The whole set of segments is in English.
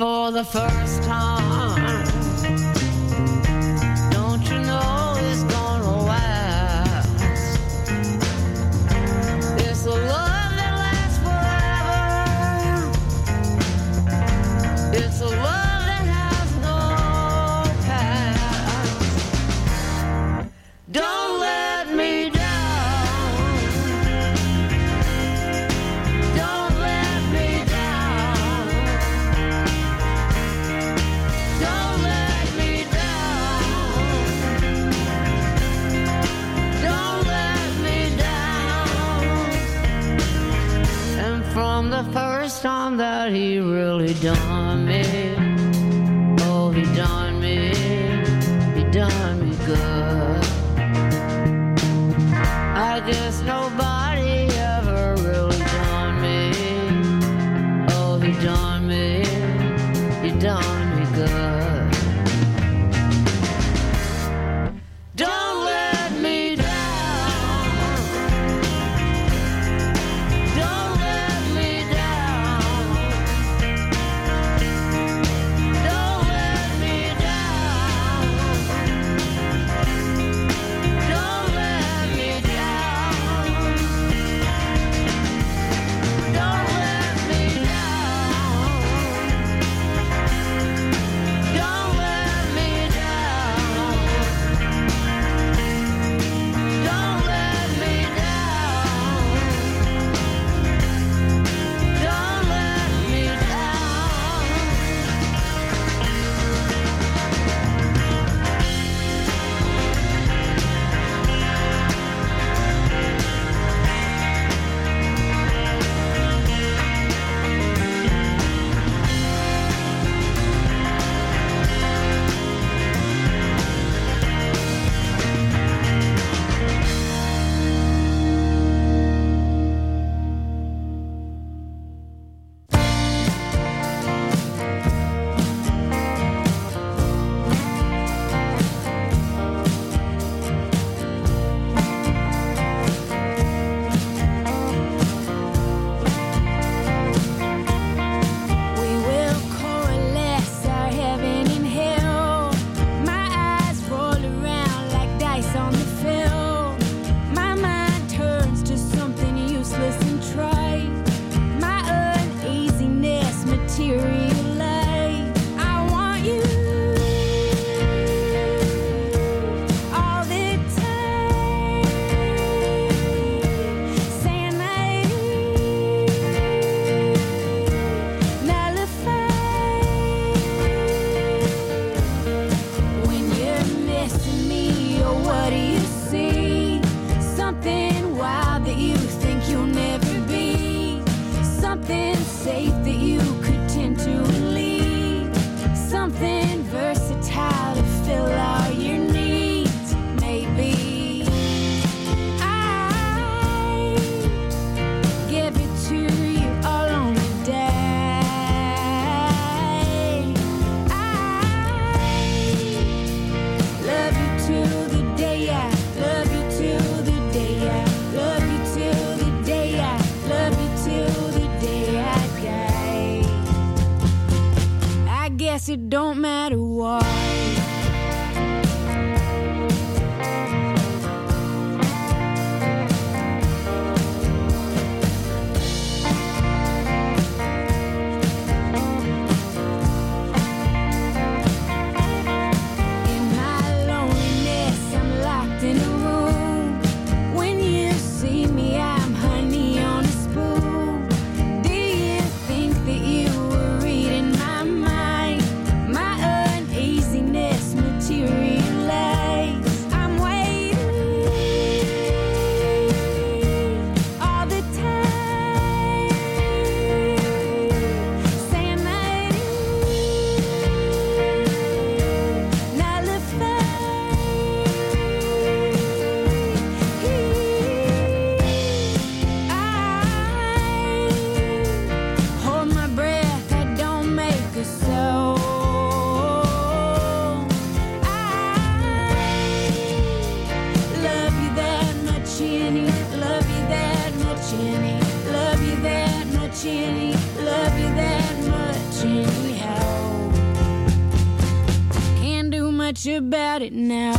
for the first time. Don't you know it's gonna last? It's a love that lasts forever. It's a love that has no past. Don't let me down. Don't let me down. Don't let me down. Don't let me down. And from the first time that he really done me, oh, he done me good. I guess nobody ever really done me. Oh, he done me good. Don't let me down. Don't let me down. Don't let me down. Don't let me down. Don't let me down. Don't let me down. Don't let me down. Don't let me down. We will coalesce our heaven and hell. My eyes roll around like dice on the field. My mind turns to something useless and trite. My uneasiness materialize. I want you all the time. Saying my nullified. When you're missing me, oh, what do you see? Something wild that you think you'll never be. Something safe that you could tend to lead. Something versatile to fill all your needs. Maybe I give it to you all on the day. I love you till the day I love you till the day I love you till the day I love you till the day I die. I guess it don't matter what. In my loneliness, I'm locked in a room. When you see me, I'm honey on a spoon. Do you think that you were reading my mind? My uneasy much about it now.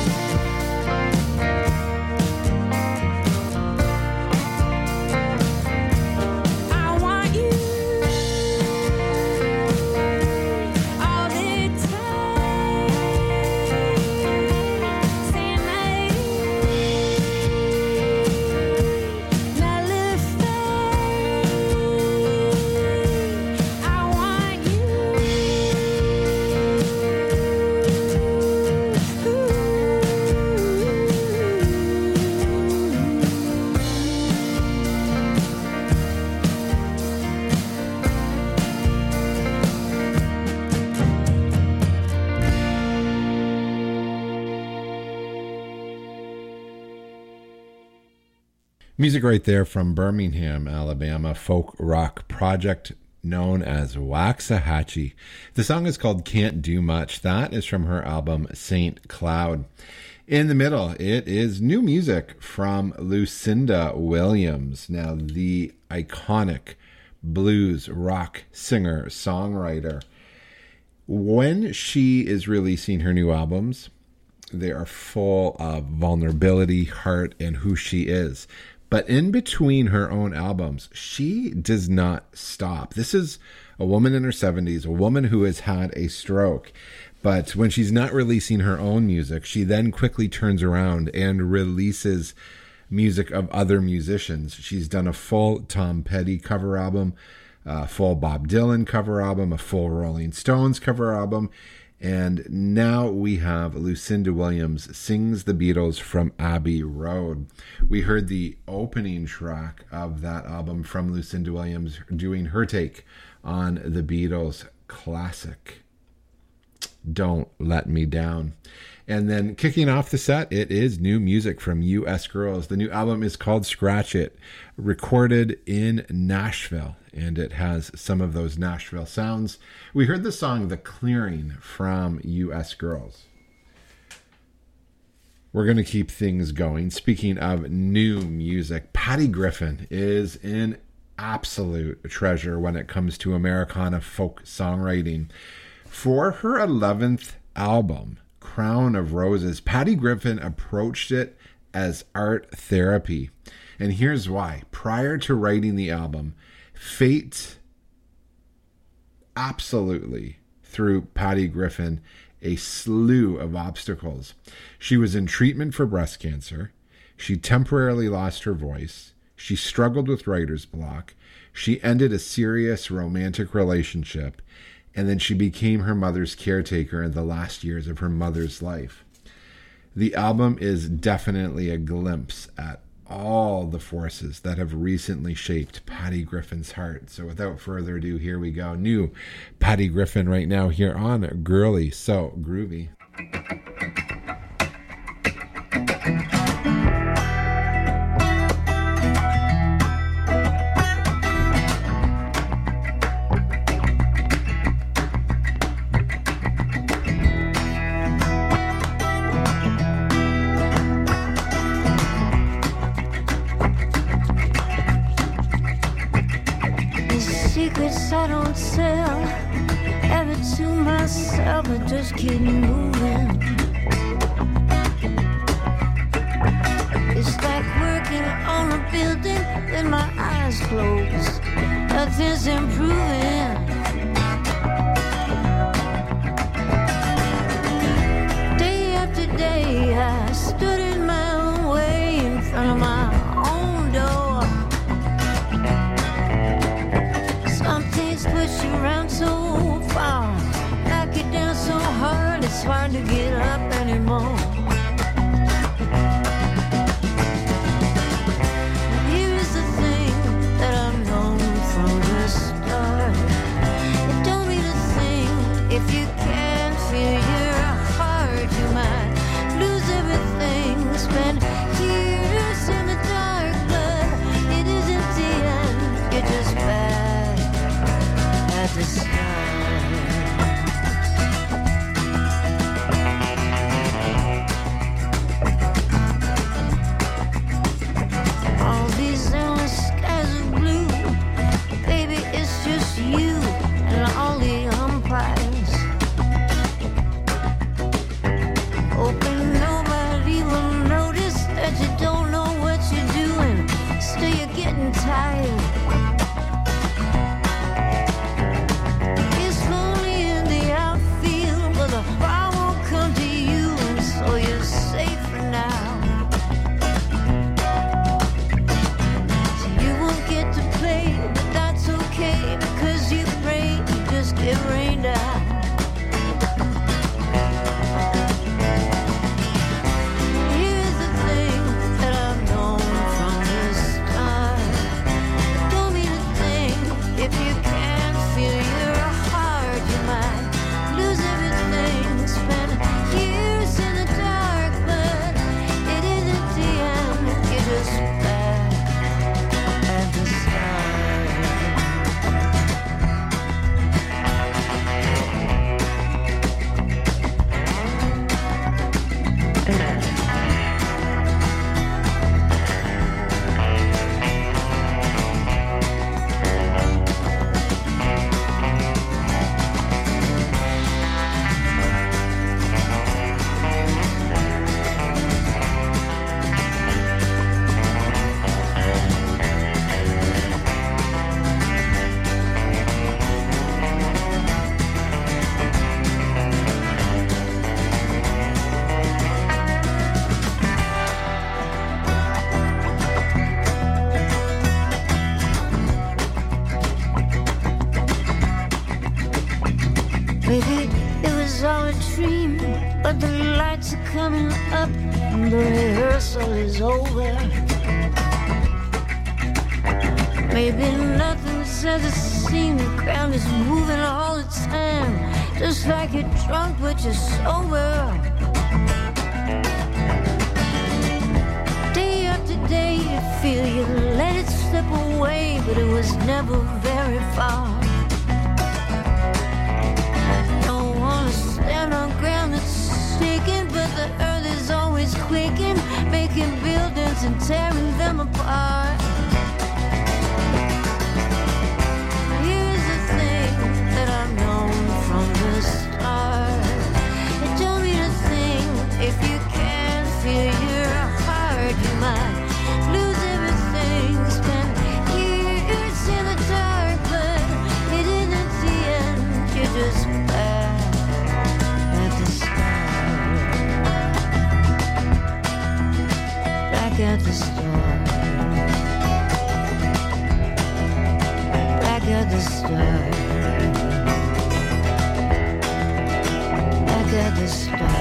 Music right there from Birmingham, Alabama, folk rock project known as Waxahachie. The song is called Can't Do Much. That is from her album St. Cloud. In the middle, it is new music from Lucinda Williams. Now, the iconic blues rock singer, songwriter. When she is releasing her new albums, they are full of vulnerability, heart, and who she is. But in between her own albums, she does not stop. This is a woman in her 70s, a woman who has had a stroke. But when she's not releasing her own music, she then quickly turns around and releases music of other musicians. She's done a full Tom Petty cover album, a full Bob Dylan cover album, a full Rolling Stones cover album. And now we have Lucinda Williams sings the Beatles from Abbey Road. We heard the opening track of that album from Lucinda Williams doing her take on the Beatles classic, Don't Let Me Down. And then kicking off the set, it is new music from U.S. Girls. The new album is called Scratch It, recorded in Nashville, and it has some of those Nashville sounds. We heard the song The Clearing from U.S. Girls. We're going to keep things going. Speaking of new music, Patty Griffin is an absolute treasure when it comes to Americana folk songwriting. For her 11th album, Crown of Roses, Patty Griffin approached it as art therapy. And here's why. Prior to writing the album, fate absolutely threw Patty Griffin a slew of obstacles. She was in treatment for breast cancer. She temporarily lost her voice. She struggled with writer's block. She ended a serious romantic relationship. And then she became her mother's caretaker in the last years of her mother's life. The album is definitely a glimpse at all the forces that have recently shaped Patty Griffin's heart. So without further ado, here we go. New Patty Griffin right now here on Girly So Groovy. Secrets I don't tell ever to myself, I just keep moving. It's like working on a building, then my eyes close, nothing's improving. Day after day I stood in my own way in front of my own door. Push you around so far, knock you down so hard, it's hard to get up anymore. Here's the thing that I've known from the start: it don't mean a thing if you can't feel your heart. You might lose everything, spend years in the dark, but it isn't the end. You're just back at the start. All these endless skies of blue, baby, it's just you and all the umpires. Maybe it was all a dream, but the lights are coming up and the rehearsal is over. Maybe nothing's ever seen, the ground is moving all the time, just like you're drunk but you're sober. Day after day you feel you let it slip away, but it was never very far. Don't wanna stand on ground that's shaking, but the earth is always quaking, making buildings and tearing them apart. Here's the thing that I've known from the start. It told me to think, if you can't feel your heart, you might lose everything. Spend years in the dark, but it isn't the end. You're just back at the start. Back at the start. Back at the start. Back at the start.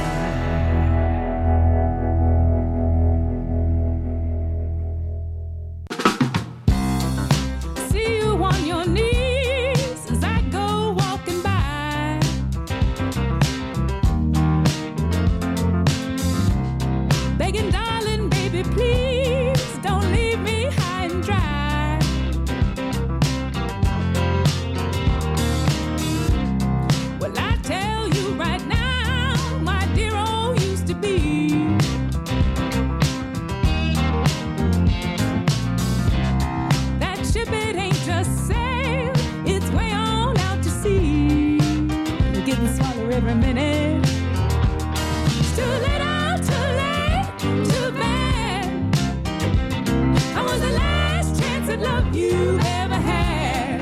See you on your knees as I go walking by. Begging, darling, baby, please don't leave me high and dry. Well, I tell you right now, my dear old used to be. That ship, it ain't just sail, it's way on out to sea. Getting smaller every minute. It's too little, too late, too bad. I was the last chance at love you ever had.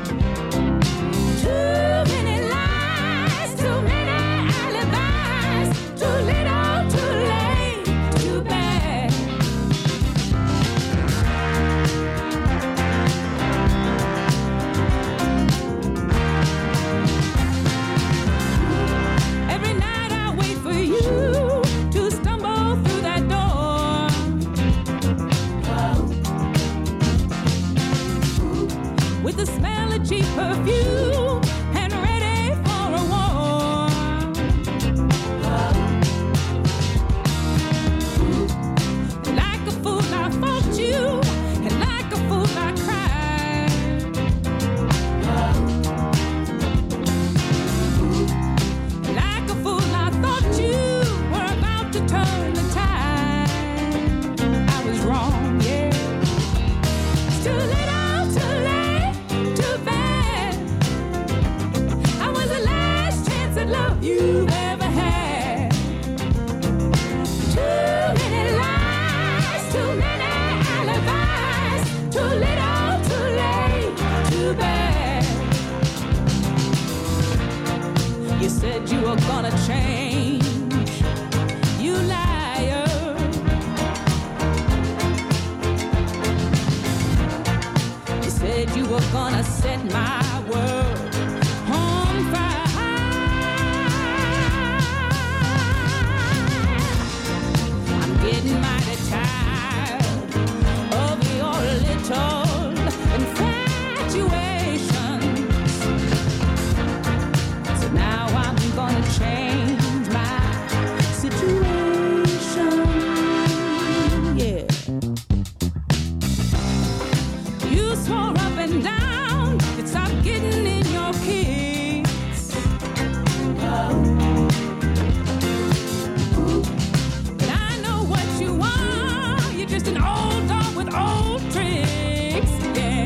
Too many lies, too many alibis. Too little, too late, too bad. Every night I wait for you to stumble through that door. With the smell of cheap perfume and ready for a war. Like a fool I fought you, and like a fool I cried. Like a fool I thought you were about to turn the tide. I was wrong, yeah. It's too little, too late, too bad. I was the last chance at love you ever had. Too many lies, too many alibis. Too little, too late, too bad. You said you were gonna change, you liar. You said you were gonna set my world on fire. I'm getting mighty tired of your little infatuations. So now I'm gonna change my situation. Yeah. You swore up and down you'd stop getting in your kicks. But I know what you are. You're just an old dog with old tricks. Yeah.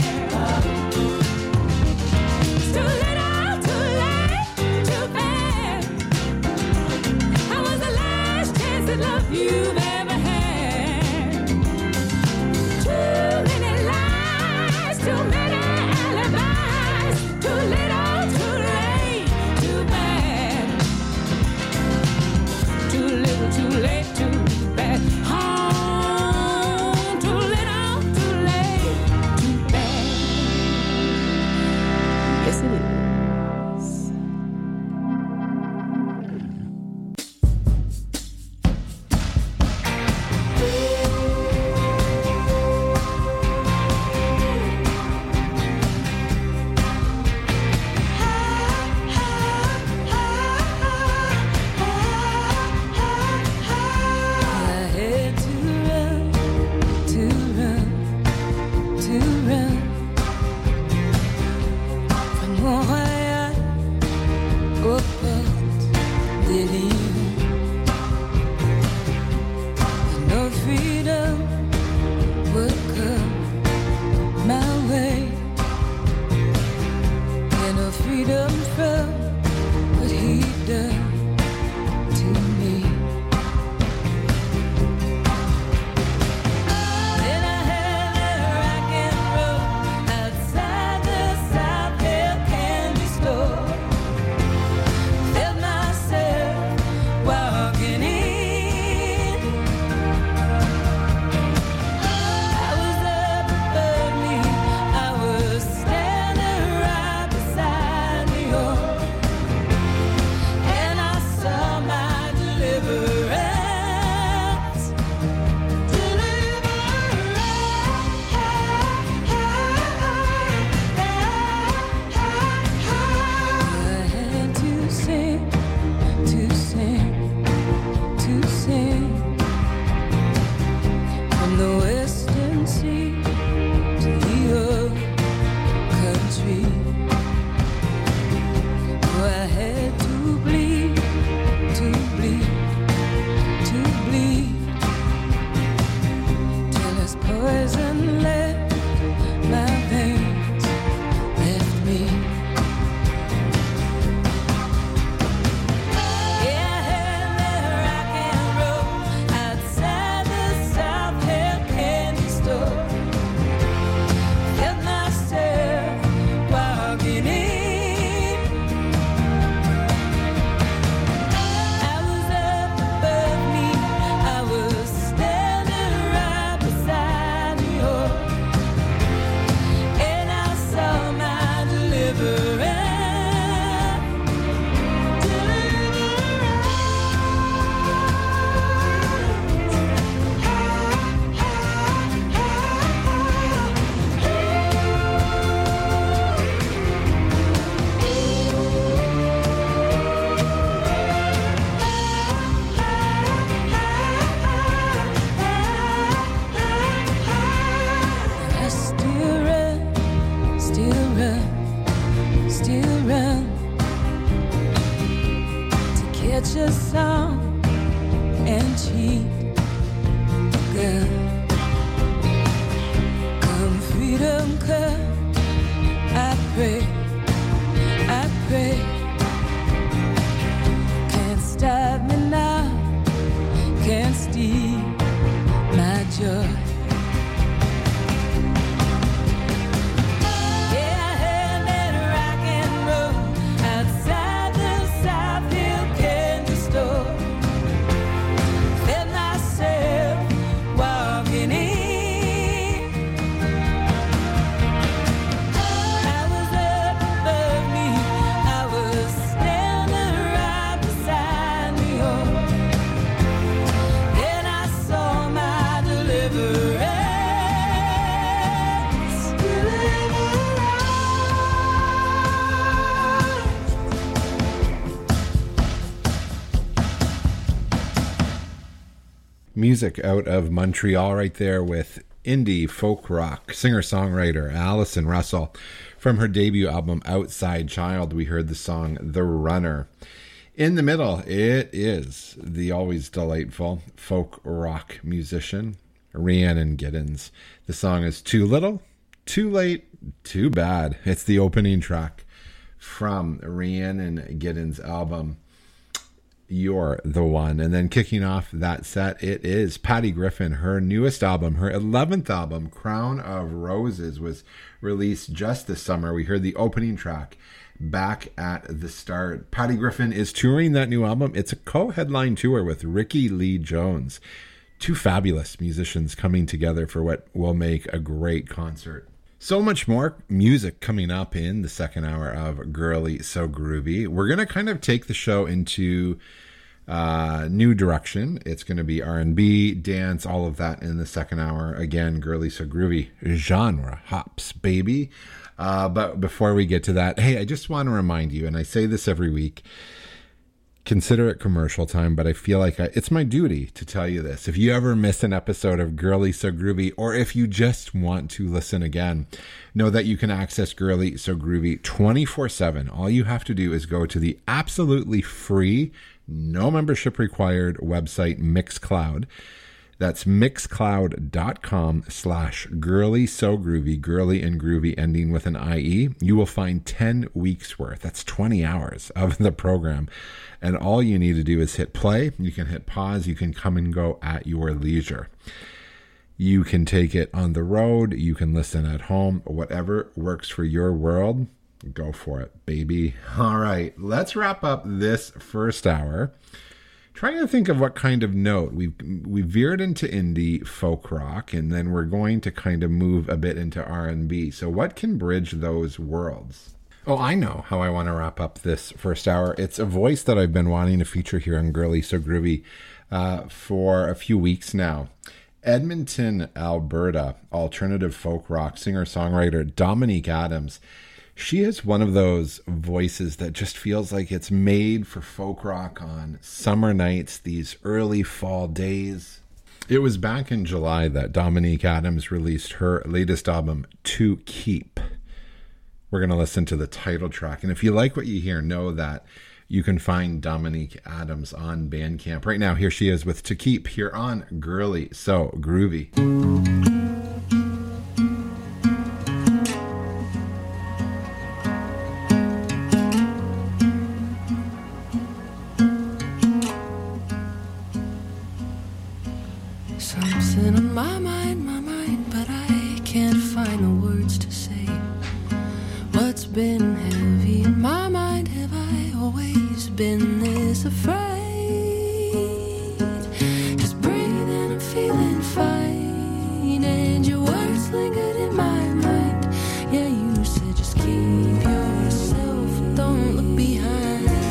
It's too little, too late, too bad. I was the last chance at love you've ever had. Too many lies, too many the song and cheat, girl. Come freedom, come. I pray, can't stop me now, can't steal my joy. Music out of Montreal right there with indie folk rock singer-songwriter Allison Russell. From her debut album Outside Child, we heard the song The Runner. In the middle, it is the always delightful folk rock musician Rhiannon Giddens. The song is Too Little, Too Late, Too Bad. It's the opening track from Rhiannon Giddens' album You're the One. And then kicking off that set, it is Patty Griffin. Her newest album, her 11th album, Crown of Roses, was released just this summer. We heard the opening track, Back at the Start. Patty Griffin is touring that new album. It's a co-headline tour with Ricky Lee Jones. Two fabulous musicians coming together for what will make a great concert. So much more music coming up in the second hour of Girly So Groovy. We're going to kind of take the show into new direction. It's going to be R&B, dance, all of that in the second hour. Again, Girly So Groovy, genre hops, baby. But before we get to that, hey, I just want to remind you, and I say this every week, consider it commercial time, but I feel like it's my duty to tell you this. If you ever miss an episode of Girly So Groovy, or if you just want to listen again, know that you can access Girly So Groovy 24/7. All you have to do is go to the absolutely free, no membership required website Mixcloud. That's mixcloud.com/girly-so-groovy, girly and groovy ending with an IE. You will find 10 weeks worth. That's 20 hours of the program. And all you need to do is hit play. You can hit pause. You can come and go at your leisure. You can take it on the road. You can listen at home. Whatever works for your world, go for it, baby. All right, let's wrap up this first hour. Trying to think of what kind of note. We veered into indie folk rock, and then we're going to kind of move a bit into R&B. So what can bridge those worlds? Oh, I know how I want to wrap up this first hour. It's a voice that I've been wanting to feature here on Girly So Groovy for a few weeks now. Edmonton, Alberta, alternative folk rock singer-songwriter Dominique Adams. She is one of those voices that just feels like it's made for folk rock on summer nights, these early fall days. It was back in July that Dominique Adams released her latest album, To Keep. We're going to listen to the title track. And if you like what you hear, know that you can find Dominique Adams on Bandcamp. Right now, here she is with To Keep here on Girly So Groovy. Something on my mind, but I can't find the words to say. What's been heavy in my mind? Have I always been this afraid? Just breathing and feeling fine, and your words lingered in my mind. Yeah, you said just keep yourself, don't look behind.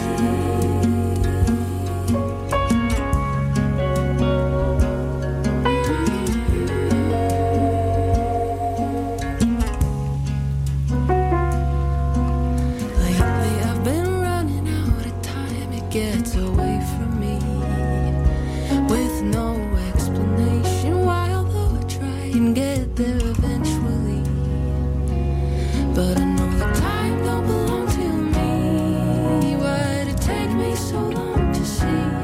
Gets away from me with no explanation. Why, although I try and get there eventually, but I know the time don't belong to me. Why'd it take me so long to see?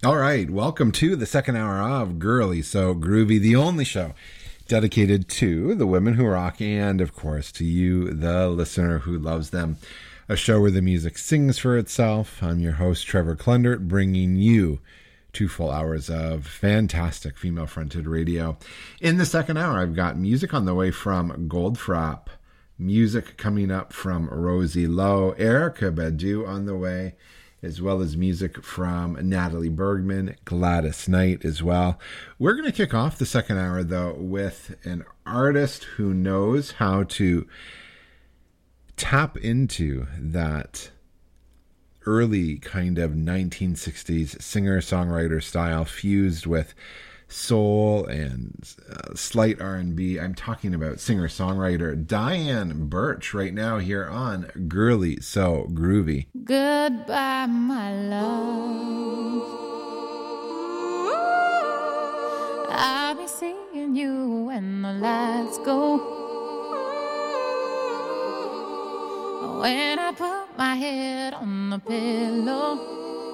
All right, welcome to the second hour of Girly So Groovy, the only show dedicated to the women who rock and, of course, to you, the listener who loves them. A show where the music sings for itself. I'm your host, Trevor Klundert, bringing you 2 full hours of fantastic female-fronted radio. In the second hour, I've got music on the way from Goldfrapp, music coming up from Rosie Lowe, Erykah Badu on the way, as well as music from Natalie Bergman, Gladys Knight as well. We're going to kick off the second hour, though, with an artist who knows how to tap into that early kind of 1960s singer-songwriter style fused with soul and slight R&B. I'm talking about singer-songwriter Diane Birch right now here on Girly So Groovy. Goodbye, my love. I'll be seeing you when the lights go. When I put my head on the pillow,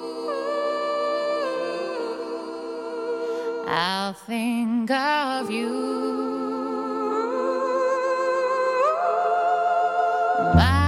I'll think of you. My